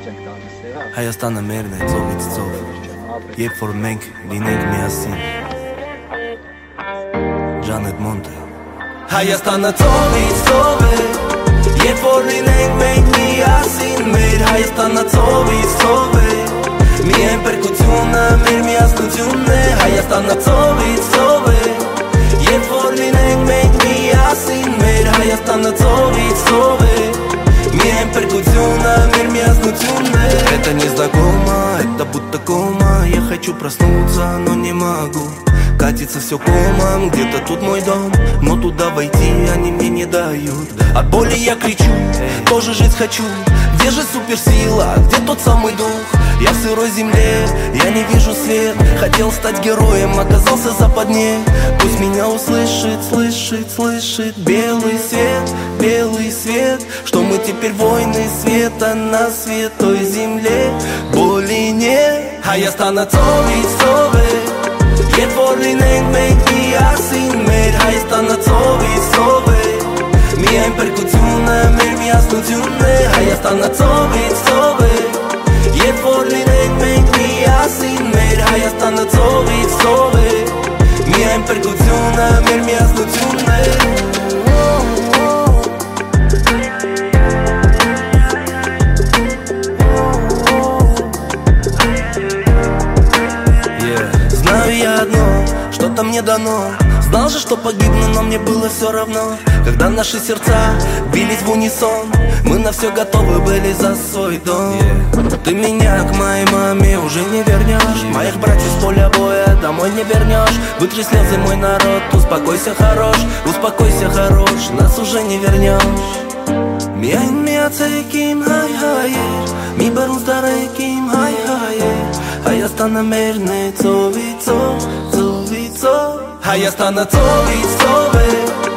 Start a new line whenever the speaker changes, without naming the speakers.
Հայաստանը մերն է ծովից ծով, երբ որ մենք լինենք միասին Ժանետ Մոնտե Հայաստանը ծովից ծով է, երբ որ լինենք մենք միասին Մեր Հայաստանը ծովից ծով է, միայն պերկությունը մեր միասնությունն է Հայաստանը ծովից ծով է, երբ որ լինենք մենք միասին Մեր Հայաստանը ծովից ծով է Միայն перкуссиона, мир мяснутюнне Это незнакомо, это будто кома Я хочу проснуться, но не могу Катится все комом, где-то тут мой дом Но туда войти они мне не дают От боли я кричу, тоже жить хочу Где же суперсила, где тот самый дух? Я в сырой земле, я не вижу свет Хотел стать героем, оказался в западне Пусть меня услышит, слышит белый свет Что мы теперь воины света на святой земле Боли нет, Հայաստանը ծովից ծով է Երբ որ լինենք մենք միասին Մեր Հայաստանը ծովից ծով է Միայն պերկությունը մեր միասնությունն է Հայաստանը ծովից ծով է Երբ որ լինենք մենք միասին Մեր Հայաստանը ծովից ծով է Միայն պերկությունը մեր միասնությունն է Знаю я одно, что-то мне дано Знал же, что погибну, но мне было все равно Когда наши сердца бились в унисон Мы на все готовы были за свой дом Ты меня к моей маме уже не вернешь Моих братьев с поля боя домой не вернешь Вытри слезы, мой народ, успокойся, хорош Нас уже не вернешь Միայն միացեք իմ հայեր Մի բռունց դարեք իմ հայեր Հայաստանը մերն է ծովից ծով Հայաստանը ծովից ծով է